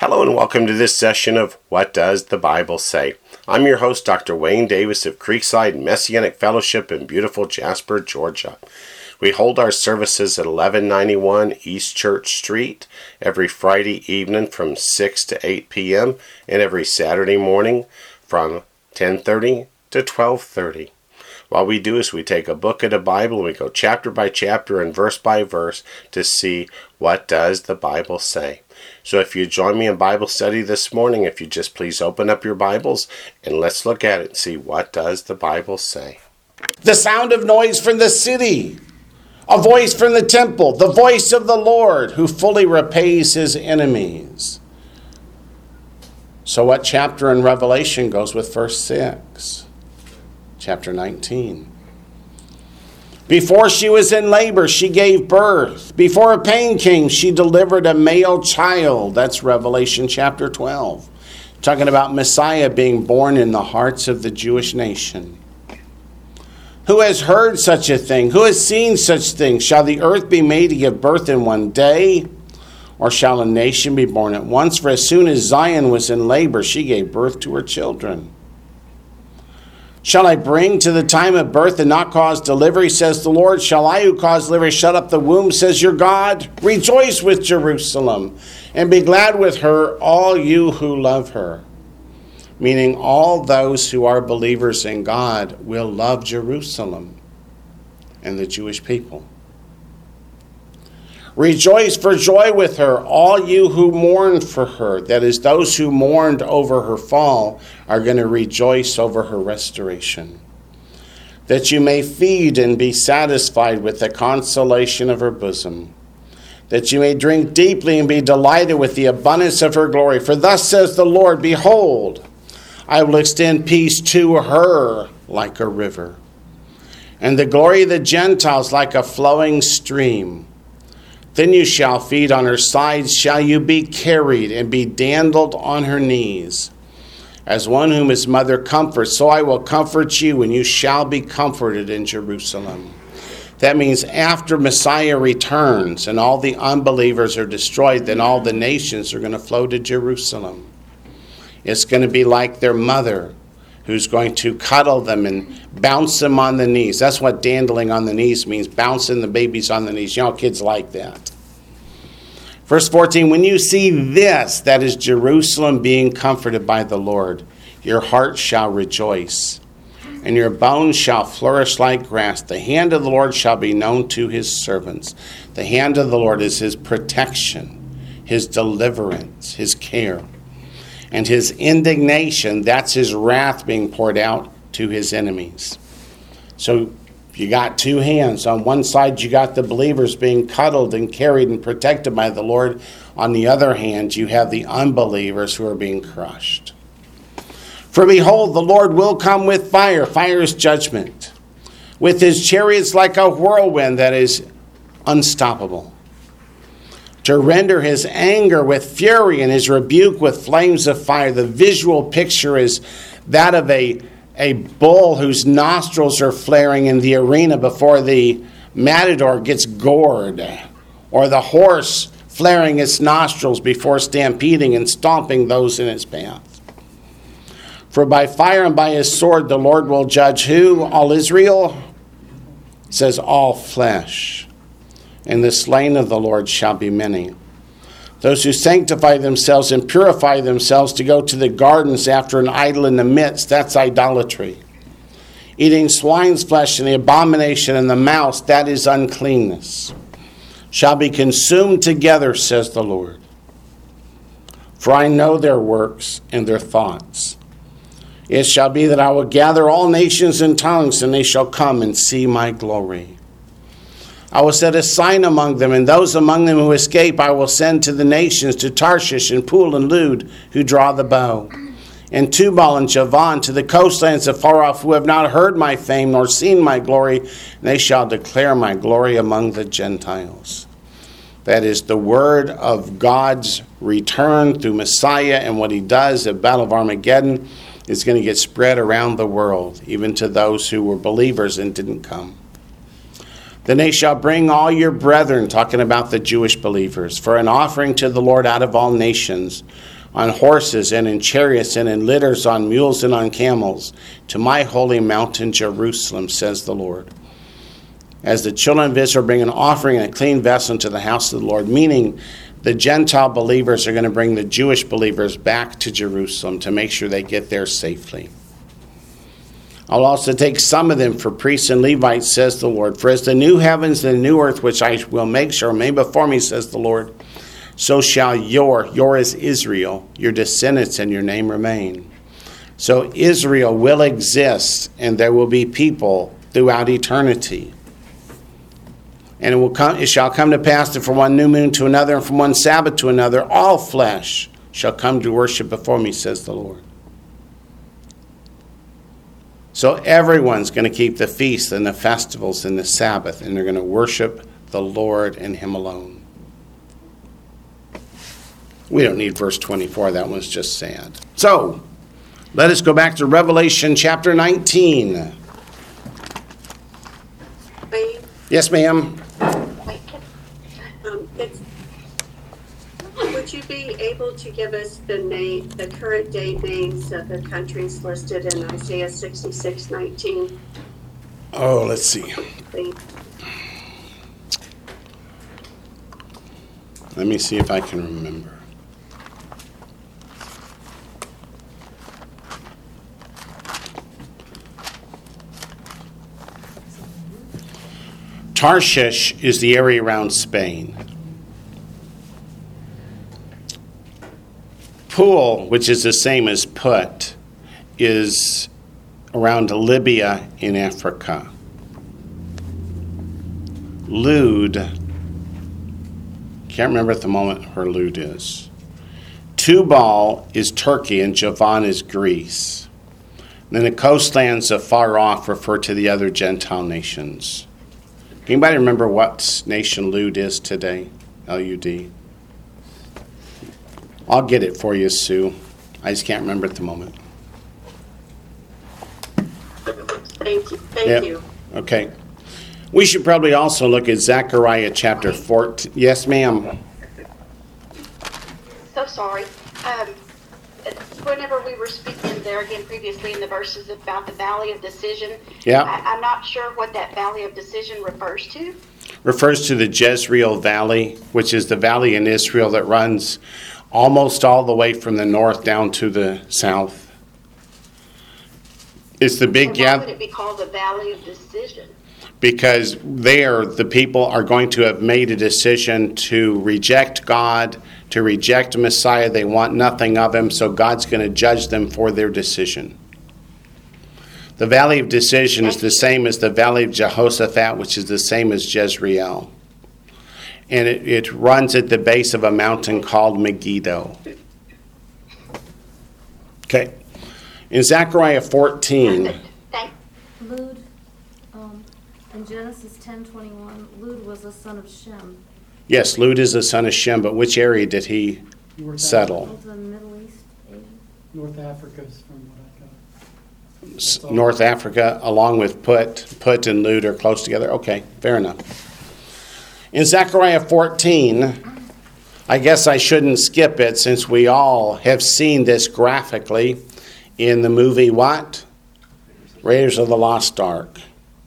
Hello and welcome to this session of What Does the Bible Say? I'm your host, Dr. Wayne Davis of Creekside Messianic Fellowship in beautiful Jasper, Georgia. We hold our services at 1191 East Church Street every Friday evening from 6 to 8 p.m. and every Saturday morning from 10:30 to 12:30. What we do is we take a book of the Bible and we go chapter by chapter and verse by verse to see what does the Bible say. So if you join me in Bible study this morning, if you just please open up your Bibles and let's look at it and see what does the Bible say. The sound of noise from the city, a voice from the temple, the voice of the Lord who fully repays his enemies. So what chapter in Revelation goes with verse 6? Chapter 19. Before she was in labor, she gave birth. Before a pain came, she delivered a male child. That's Revelation chapter 12. Talking about Messiah being born in the hearts of the Jewish nation. Who has heard such a thing? Who has seen such things? Shall the earth be made to give birth in one day? Or shall a nation be born at once? For as soon as Zion was in labor, she gave birth to her children. Shall I bring to the time of birth and not cause delivery, says the Lord? Shall I who cause delivery shut up the womb, says your God? Rejoice with Jerusalem and be glad with her, all you who love her. Meaning all those who are believers in God will love Jerusalem and the Jewish people. Rejoice for joy with her, all you who mourn for her. That is, those who mourned over her fall are going to rejoice over her restoration. That you may feed and be satisfied with the consolation of her bosom. That you may drink deeply and be delighted with the abundance of her glory. For thus says the Lord, behold, I will extend peace to her like a river, and the glory of the Gentiles like a flowing stream. Then you shall feed on her sides, shall you be carried, and be dandled on her knees. As one whom his mother comforts, so I will comfort you, and you shall be comforted in Jerusalem. That means after Messiah returns and all the unbelievers are destroyed, then all the nations are going to flow to Jerusalem. It's going to be like their mother, who's going to cuddle them and bounce them on the knees. That's what dandling on the knees means, bouncing the babies on the knees. You know, kids like that. Verse 14, when you see this, that is Jerusalem being comforted by the Lord, your heart shall rejoice, and your bones shall flourish like grass. The hand of the Lord shall be known to his servants. The hand of the Lord is his protection, his deliverance, his care. And his indignation, that's his wrath being poured out to his enemies. So you got two hands. On one side, you got the believers being cuddled and carried and protected by the Lord. On the other hand, you have the unbelievers who are being crushed. For behold, the Lord will come with fire. Fire is judgment. With his chariots like a whirlwind that is unstoppable. To render his anger with fury and his rebuke with flames of fire. The visual picture is that of a bull whose nostrils are flaring in the arena before the matador gets gored, or the horse flaring its nostrils before stampeding and stomping those in its path. For by fire and by his sword the Lord will judge who? All Israel? It says all flesh. And the slain of the Lord shall be many. Those who sanctify themselves and purify themselves to go to the gardens after an idol in the midst, that's idolatry. Eating swine's flesh and the abomination and the mouse, that is uncleanness, shall be consumed together, says the Lord. For I know their works and their thoughts. It shall be that I will gather all nations and tongues, and they shall come and see my glory. I will set a sign among them, and those among them who escape I will send to the nations, to Tarshish and Pul and Lud, who draw the bow, and Tubal and Javan, to the coastlands afar off, who have not heard my fame nor seen my glory, and they shall declare my glory among the Gentiles. That is the word of God's return through Messiah, and what he does at Battle of Armageddon is going to get spread around the world, even to those who were believers and didn't come. Then they shall bring all your brethren, talking about the Jewish believers, for an offering to the Lord out of all nations, on horses and in chariots and in litters, on mules and on camels, to my holy mountain Jerusalem, says the Lord. As the children of Israel bring an offering and a clean vessel into the house of the Lord, meaning the Gentile believers are going to bring the Jewish believers back to Jerusalem to make sure they get there safely. I'll also take some of them for priests and Levites, says the Lord. For as the new heavens and the new earth, which I will make shall remain before me, says the Lord, so shall your is Israel, your descendants and your name remain. So Israel will exist, and there will be people throughout eternity. And it shall come to pass that from one new moon to another, and from one Sabbath to another, all flesh shall come to worship before me, says the Lord. So everyone's going to keep the feasts and the festivals and the Sabbath, and they're going to worship the Lord and Him alone. We don't need verse 24. That one's just sad. So, let us go back to Revelation chapter 19. Wait, Yes, ma'am. would you be able to give us the current date names of the countries listed in Isaiah 66:19? Oh, let's see. Please. Let me see if I can remember. Tarshish is the area around Spain. Pul, which is the same as Put, is around Libya in Africa. Lud, can't remember at the moment where Lud is. Tubal is Turkey and Javan is Greece. Then the coastlands of far off refer to the other Gentile nations. Anybody remember what nation Lud is today? L-U-D. I'll get it for you, Sue. I just can't remember at the moment. Thank you. Thank you. Okay. We should probably also look at Zechariah chapter 14. Yes, ma'am. So sorry. Whenever we were speaking there again previously in the verses about the Valley of Decision, Yeah. I'm not sure what that Valley of Decision refers to. Refers to the Jezreel Valley, which is the valley in Israel that runs almost all the way from the north down to the south. It's the big Why would it be called the Valley of Decision? because there the people are going to have made a decision to reject God, to reject Messiah. They want nothing of Him, so God's going to judge them for their decision. The Valley of Decision is the same as the Valley of Jehoshaphat, which is the same as Jezreel. And it runs at the base of a mountain called Megiddo. Okay. In Zechariah 14... Lud, in Genesis 10:21, Lud was the son of Shem. Yes, Lud is the son of Shem, but which area did he settle? Of the Middle East, Asia. North Africa is from what I got. North Africa, along with Put and Lud are close together. Okay, fair enough. In Zechariah 14, I guess I shouldn't skip it since we all have seen this graphically in the movie what? Raiders of the Lost Ark.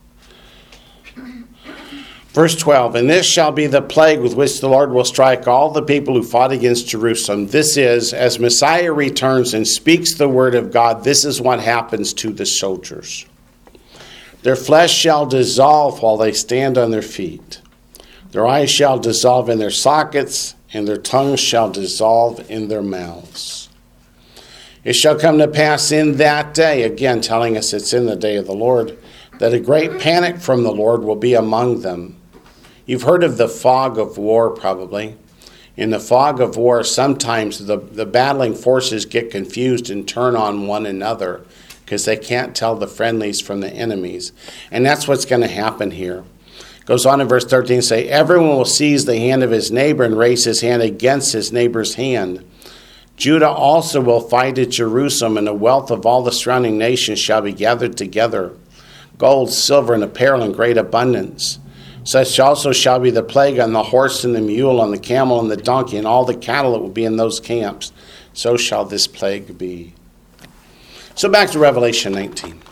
Verse 12, and this shall be the plague with which the Lord will strike all the people who fought against Jerusalem. This is, as Messiah returns and speaks the word of God, this is what happens to the soldiers. Their flesh shall dissolve while they stand on their feet. Their eyes shall dissolve in their sockets, and their tongues shall dissolve in their mouths. It shall come to pass in that day, again telling us it's in the day of the Lord, that a great panic from the Lord will be among them. You've heard of the fog of war, probably. In the fog of war, sometimes the battling forces get confused and turn on one another because they can't tell the friendlies from the enemies. And that's what's going to happen here. Goes on in verse 13, say, everyone will seize the hand of his neighbor and raise his hand against his neighbor's hand. Judah also will fight at Jerusalem, and the wealth of all the surrounding nations shall be gathered together. Gold, silver, and apparel in great abundance. Such also shall be the plague on the horse and the mule, on the camel and the donkey, and all the cattle that will be in those camps. so shall this plague be. So back to Revelation 19.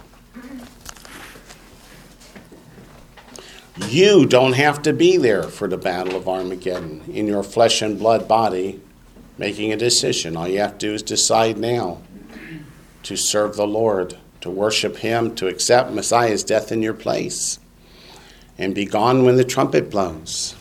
You don't have to be there for the battle of Armageddon in your flesh and blood body making a decision. All you have to do is decide now to serve the Lord, to worship him, to accept Messiah's death in your place, and be gone when the trumpet blows.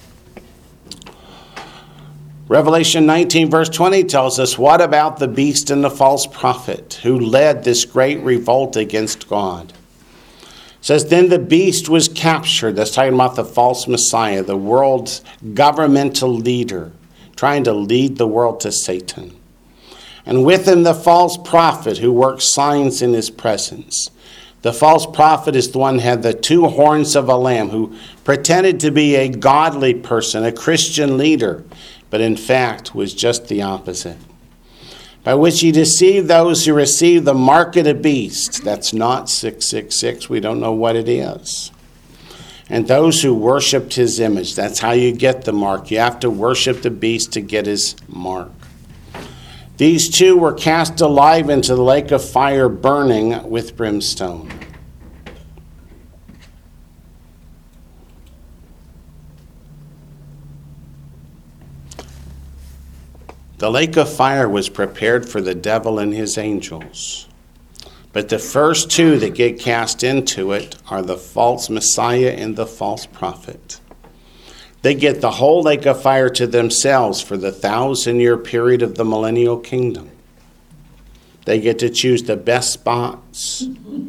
Revelation 19 verse 20 tells us, what about the beast and the false prophet who led this great revolt against God? It says, then the beast was captured. That's talking about the false Messiah, the world's governmental leader, trying to lead the world to Satan. And with him the false prophet who works signs in his presence. The false prophet is the one who had the 2 horns of a lamb, who pretended to be a godly person, a Christian leader, but in fact was just the opposite. By which he deceived those who received the mark of the beast. That's not 666. We don't know what it is. And those who worshipped his image. That's how you get the mark. You have to worship the beast to get his mark. These 2 were cast alive into the lake of fire burning with brimstone. The lake of fire was prepared for the devil and his angels. But the first 2 that get cast into it are the false Messiah and the false prophet. They get the whole lake of fire to themselves for the 1,000-year period of the millennial kingdom. They get to choose the best spots.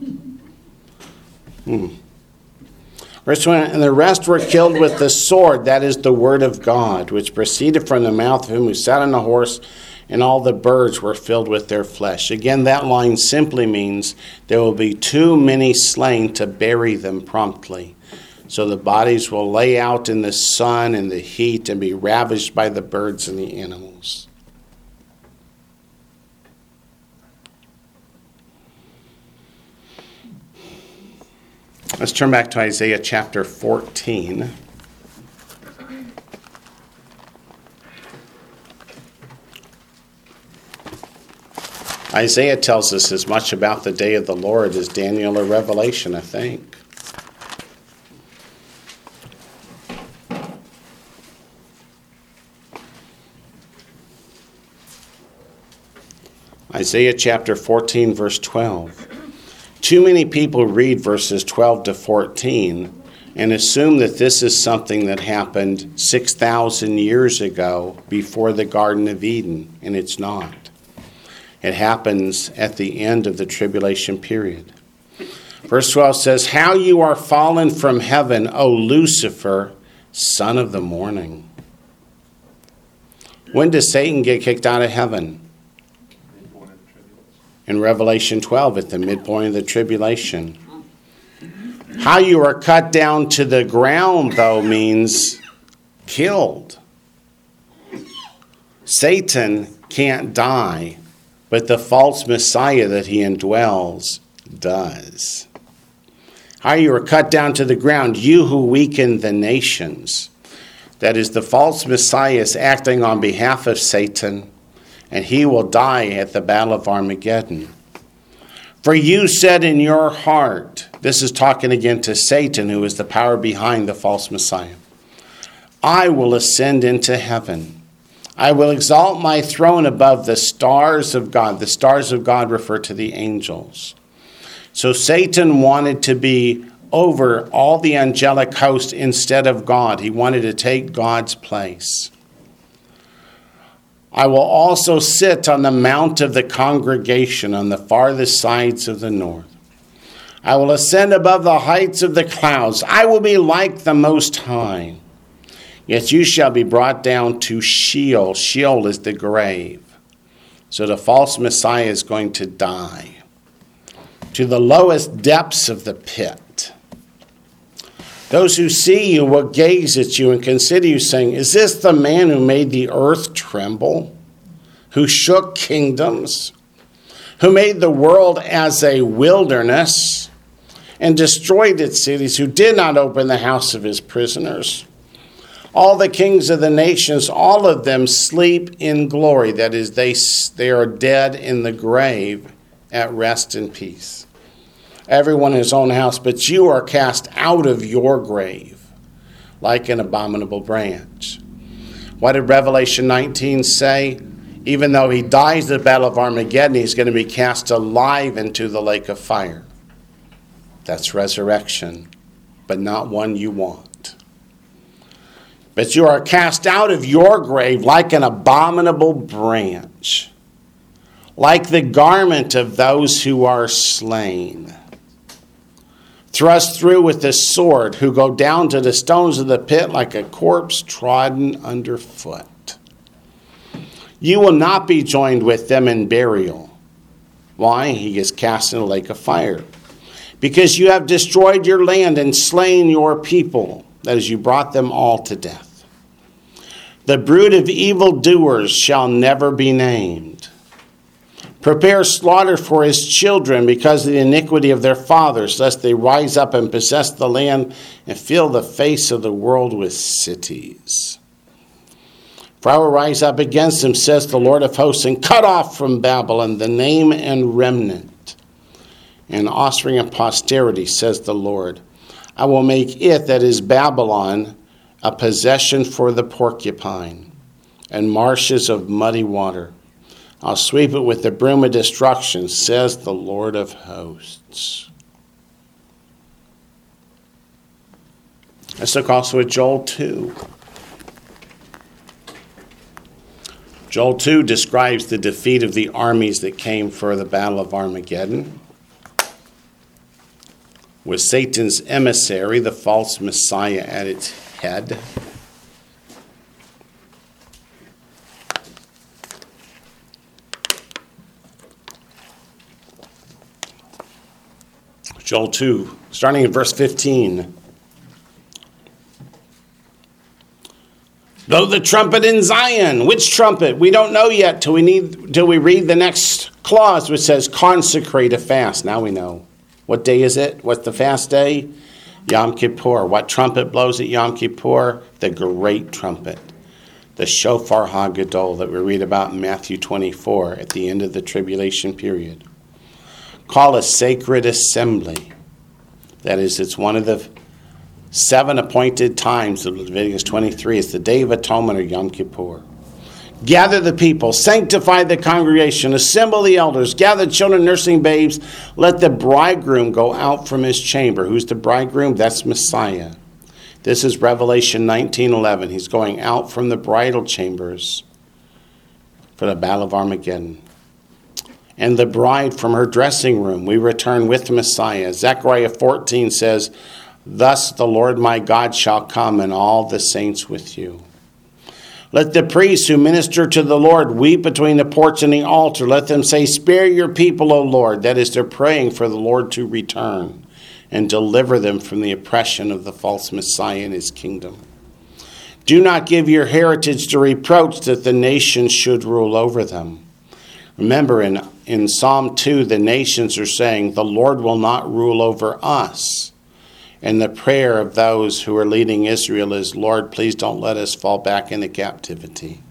Verse 20, and the rest were killed with the sword, that is the word of God, which proceeded from the mouth of him who sat on the horse, and all the birds were filled with their flesh. Again, that line simply means there will be too many slain to bury them promptly. So the bodies will lay out in the sun and the heat and be ravished by the birds and the animals. Let's turn back to Isaiah chapter 14. Isaiah tells us as much about the day of the Lord as Daniel or Revelation, I think. Isaiah chapter 14, verse 12. Too many people read verses 12 to 14 and assume that this is something that happened 6,000 years ago before the Garden of Eden, and it's not. It happens at the end of the tribulation period. Verse 12 says, how you are fallen from heaven, O Lucifer, son of the morning. When does Satan get kicked out of heaven? In Revelation 12, at the midpoint of the tribulation. How you are cut down to the ground, though, means killed. Satan can't die, but the false Messiah that he indwells does. How you are cut down to the ground, you who weaken the nations. That is, the false Messiah is acting on behalf of Satan, and he will die at the battle of Armageddon. For you said in your heart, this is talking again to Satan, who is the power behind the false Messiah, I will ascend into heaven. I will exalt my throne above the stars of God. The stars of God refer to the angels. So Satan wanted to be over all the angelic host instead of God. He wanted to take God's place. I will also sit on the mount of the congregation on the farthest sides of the north. I will ascend above the heights of the clouds. I will be like the Most High. Yet you shall be brought down to Sheol. Sheol is the grave. So the false Messiah is going to die. To the lowest depths of the pit. Those who see you will gaze at you and consider you, saying, is this the man who made the earth tremble? Who shook kingdoms? Who made the world as a wilderness and destroyed its cities? Who did not open the house of his prisoners? All the kings of the nations, all of them sleep in glory. That is, they are dead in the grave at rest in peace. Everyone in his own house, but you are cast out of your grave like an abominable branch. What did Revelation 19 say? Even though he dies at the Battle of Armageddon, he's going to be cast alive into the lake of fire. That's resurrection, but not one you want. But you are cast out of your grave like an abominable branch, like the garment of those who are slain, thrust through with the sword, who go down to the stones of the pit like a corpse trodden underfoot. You will not be joined with them in burial. Why? He is cast in a lake of fire. Because you have destroyed your land and slain your people, that is, you brought them all to death. The brood of evildoers shall never be named. Prepare slaughter for his children because of the iniquity of their fathers, lest they rise up and possess the land and fill the face of the world with cities. For I will rise up against them, says the Lord of hosts, and cut off from Babylon the name and remnant, and offspring of posterity, says the Lord. I will make it, that is Babylon, a possession for the porcupine, and marshes of muddy water. I'll sweep it with the broom of destruction, says the Lord of hosts. Let's look also at Joel 2. Joel 2 describes the defeat of the armies that came for the Battle of Armageddon, with Satan's emissary, the false Messiah, at its head. Joel 2, starting in verse 15. Blow the trumpet in Zion. Which trumpet? We don't know yet till we read the next clause, which says consecrate a fast. Now we know. What day is it? What's the fast day? Yom Kippur. What trumpet blows at Yom Kippur? The great trumpet. The Shofar HaGadol that we read about in Matthew 24 at the end of the tribulation period. Call a sacred assembly. That is, it's one of the 7 appointed times of Leviticus 23. It's the Day of Atonement, or Yom Kippur. Gather the people, sanctify the congregation, assemble the elders, gather children nursing babes. Let the bridegroom go out from his chamber. Who's the bridegroom? That's Messiah. This is Revelation 19:11. He's going out from the bridal chambers for the Battle of Armageddon. And the bride from her dressing room. We return with Messiah. Zechariah 14 says, thus the Lord my God shall come, and all the saints with you. Let the priests who minister to the Lord weep between the porch and the altar. Let them say, spare your people, O Lord. That is, they're praying for the Lord to return and deliver them from the oppression of the false Messiah and his kingdom. Do not give your heritage to reproach, that the nations should rule over them. Remember, in Psalm 2, the nations are saying, the Lord will not rule over us. And the prayer of those who are leading Israel is, Lord, please don't let us fall back into captivity.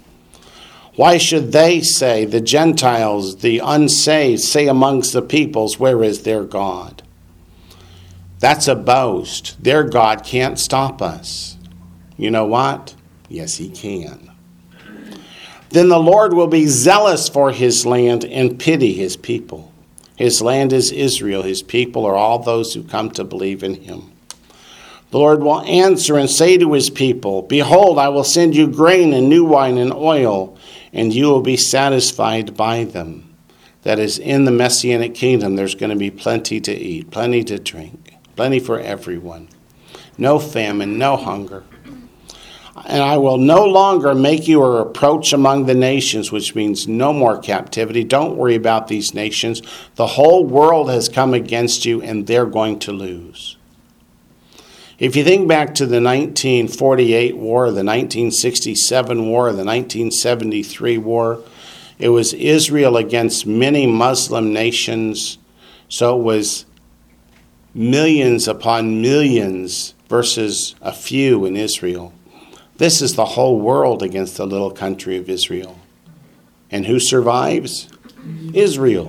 Why should they say, the Gentiles, the unsaved, say amongst the peoples, where is their God? That's a boast. Their God can't stop us. You know what? Yes, he can. Then the Lord will be zealous for his land and pity his people. His land is Israel. His people are all those who come to believe in him. The Lord will answer and say to his people, behold, I will send you grain and new wine and oil, and you will be satisfied by them. That is, in the Messianic kingdom, there's going to be plenty to eat, plenty to drink, plenty for everyone. No famine, no hunger. And I will no longer make you a reproach among the nations, which means no more captivity. Don't worry about these nations. The whole world has come against you, and they're going to lose. If you think back to the 1948 war, the 1967 war, the 1973 war, it was Israel against many Muslim nations. So it was millions upon millions versus a few in Israel. This is the whole world against the little country of Israel. And who survives? Israel.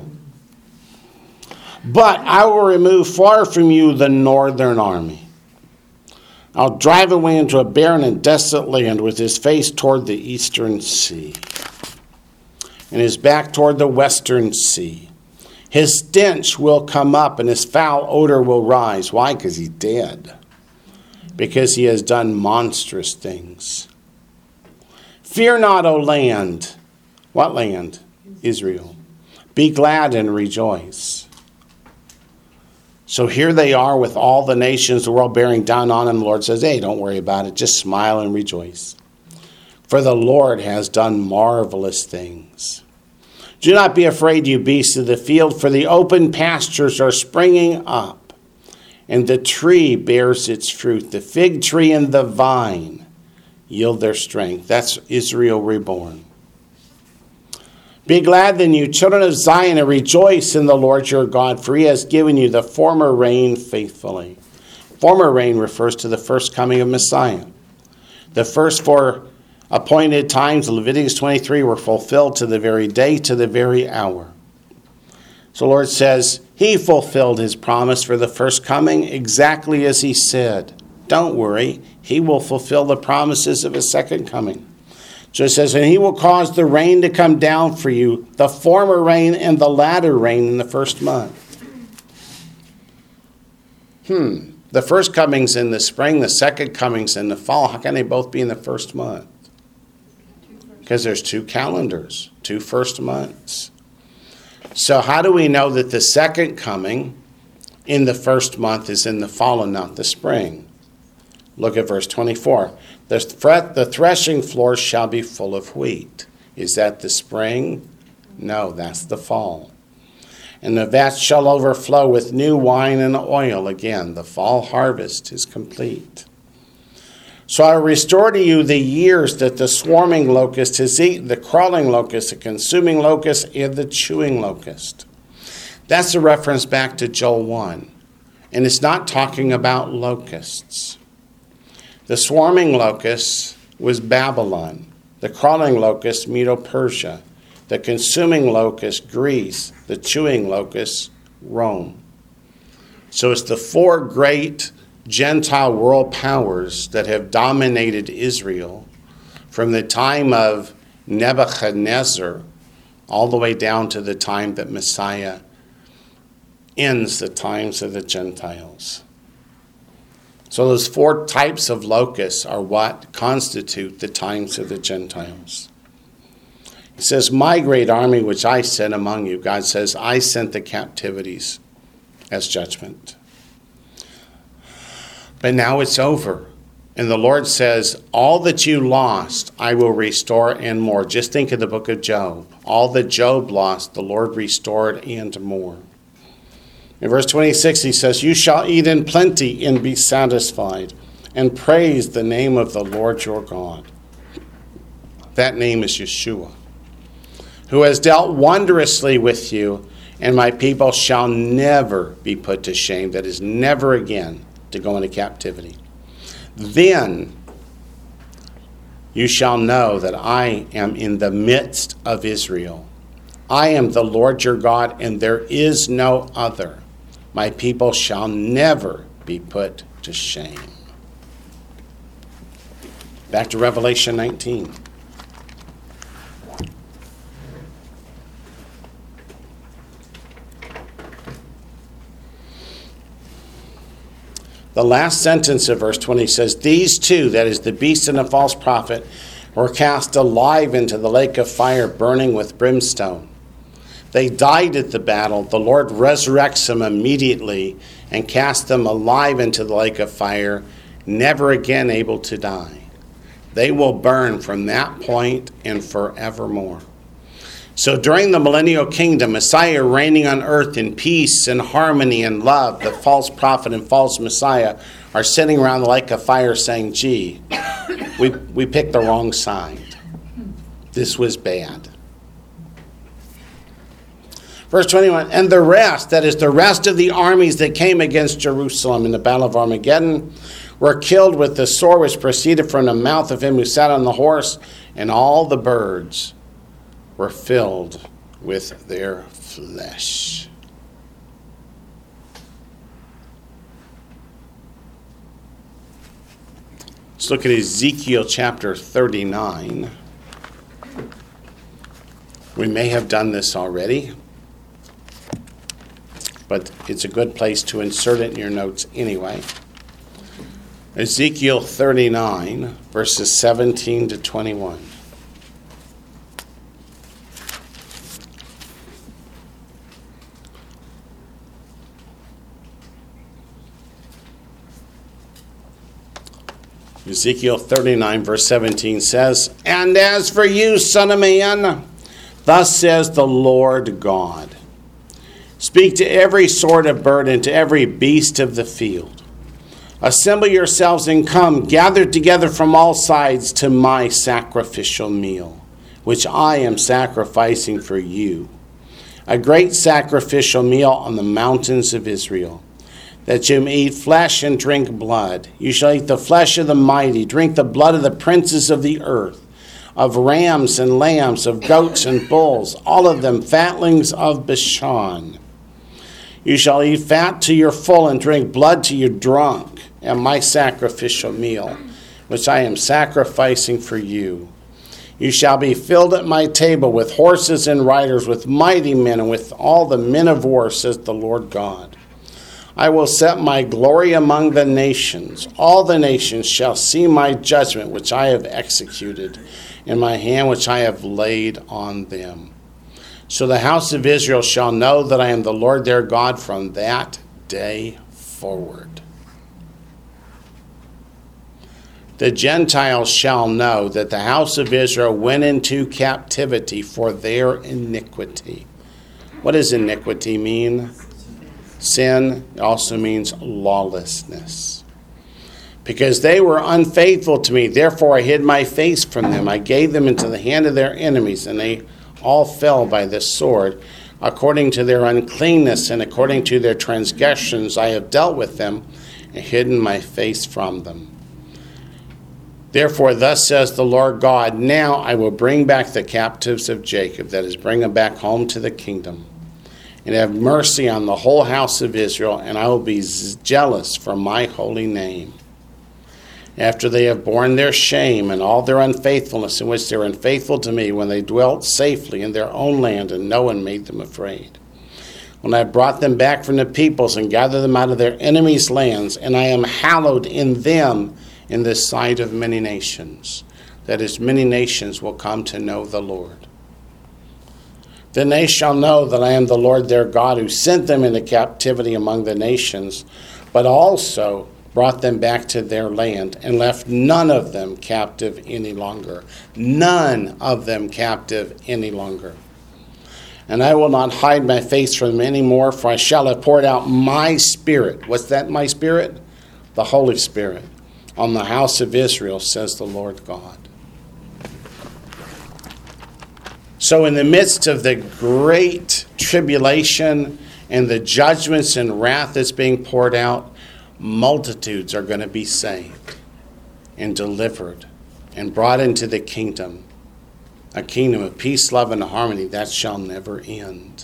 But I will remove far from you the northern army. I'll drive away into a barren and desolate land with his face toward the eastern sea and his back toward the western sea. His stench will come up and his foul odor will rise. Why? Because he's dead. Because he has done monstrous things. Fear not, O land. What land? Israel. Be glad and rejoice. So here they are with all the nations of the world bearing down on them. The Lord says, hey, don't worry about it. Just smile and rejoice. For the Lord has done marvelous things. Do not be afraid, you beasts of the field, for the open pastures are springing up, and the tree bears its fruit. The fig tree and the vine yield their strength. That's Israel reborn. Be glad then, you children of Zion, and rejoice in the Lord your God, for he has given you the former rain faithfully. Former rain refers to the first coming of Messiah. The first 4 appointed times, Leviticus 23, were fulfilled to the very day, to the very hour. So the Lord says he fulfilled his promise for the first coming exactly as he said. Don't worry, he will fulfill the promises of his second coming. So it says, and he will cause the rain to come down for you, the former rain and the latter rain in the first month. The first coming's in the spring, the second coming's in the fall. How can they both be in the first month? Because there's 2 calendars, 2 first months. So how do we know that the second coming in the first month is in the fall and not the spring? Look at verse 24. The threshing floors shall be full of wheat. Is that the spring? No, that's the fall. And the vats shall overflow with new wine and oil. Again, the fall harvest is complete. So I restore to you the years that the swarming locust has eaten, the crawling locust, the consuming locust, and the chewing locust. That's a reference back to Joel 1. And it's not talking about locusts. The swarming locust was Babylon. The crawling locust, Medo-Persia. The consuming locust, Greece. The chewing locust, Rome. So it's the 4 great Gentile world powers that have dominated Israel from the time of Nebuchadnezzar all the way down to the time that Messiah ends the times of the Gentiles. So those 4 types of locusts are what constitute the times of the Gentiles. It says, my great army which I sent among you. God says, I sent the captivities as judgment. But now it's over. And the Lord says, all that you lost, I will restore and more. Just think of the book of Job. All that Job lost, the Lord restored and more. In verse 26, he says, you shall eat in plenty and be satisfied, and praise the name of the Lord your God. That name is Yeshua, who has dealt wondrously with you, and my people shall never be put to shame. That is, never again to go into captivity. Then you shall know that I am in the midst of Israel. I am the Lord your God, and there is no other. My people shall never be put to shame. Back to Revelation 19. The last sentence of verse 20 says, these 2, that is the beast and the false prophet, were cast alive into the lake of fire burning with brimstone. They died at the battle. The Lord resurrects them immediately and casts them alive into the lake of fire, never again able to die. They will burn from that point and forevermore. So during the millennial kingdom, Messiah reigning on earth in peace and harmony and love, the false prophet and false Messiah are sitting around the lake of fire saying, gee, we picked the wrong side. This was bad. Verse 21, and the rest, that is the rest of the armies that came against Jerusalem in the battle of Armageddon, were killed with the sword which proceeded from the mouth of him who sat on the horse, and all the birds were filled with their flesh. Let's look at Ezekiel chapter 39. We may have done this already, but it's a good place to insert it in your notes anyway. Ezekiel 39, verses 17 to 21. Ezekiel 39, verse 17 says, "And as for you, son of man, thus says the Lord God, speak to every sort of bird and to every beast of the field. Assemble yourselves and come, gather together from all sides to my sacrificial meal, which I am sacrificing for you, a great sacrificial meal on the mountains of Israel, that you may eat flesh and drink blood. You shall eat the flesh of the mighty, drink the blood of the princes of the earth, of rams and lambs, of goats and bulls, all of them fatlings of Bashan. You shall eat fat to your full and drink blood to your drunk, and my sacrificial meal, which I am sacrificing for you. You shall be filled at my table with horses and riders, with mighty men, and with all the men of war, says the Lord God. I will set my glory among the nations. All the nations shall see my judgment, which I have executed, in my hand which I have laid on them. So the house of Israel shall know that I am the Lord their God from that day forward. The Gentiles shall know that the house of Israel went into captivity for their iniquity." What does iniquity mean? Sin also means lawlessness. "Because they were unfaithful to me, therefore I hid my face from them. I gave them into the hand of their enemies, and they all fell by the sword. According to their uncleanness and according to their transgressions I have dealt with them and hidden my face from them. Therefore thus says the Lord God, now I will bring back the captives of Jacob," that is, bring them back home to the kingdom, "and have mercy on the whole house of Israel, and I will be jealous for my holy name. After they have borne their shame and all their unfaithfulness in which they were unfaithful to me, when they dwelt safely in their own land and no one made them afraid. When I brought them back from the peoples and gathered them out of their enemies' lands, and I am hallowed in them in the sight of many nations." That is, many nations will come to know the Lord. "Then they shall know that I am the Lord their God, who sent them into captivity among the nations, but also brought them back to their land, and left none of them captive any longer." None of them captive any longer. "And I will not hide my face from them any more, for I shall have poured out my Spirit." What's that, my Spirit? The Holy Spirit. "On the house of Israel, says the Lord God." So in the midst of the great tribulation and the judgments and wrath that's being poured out, multitudes are going to be saved and delivered and brought into the kingdom, a kingdom of peace, love, and harmony that shall never end.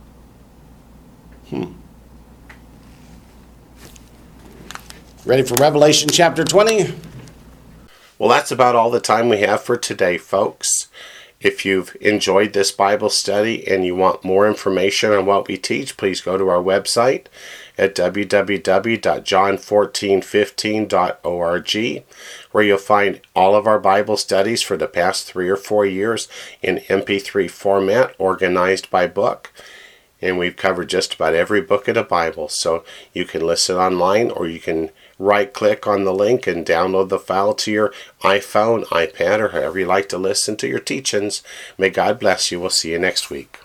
Ready for Revelation chapter 20? Well, that's about all the time we have for today, folks. If you've enjoyed this Bible study and you want more information on what we teach, please go to our website at www.john1415.org, where you'll find all of our Bible studies for the past 3 or 4 years in MP3 format, organized by book. And we've covered just about every book of the Bible, so you can listen online, or you can right-click on the link and download the file to your iPhone, iPad, or however you like to listen to your teachings. May God bless you. We'll see you next week.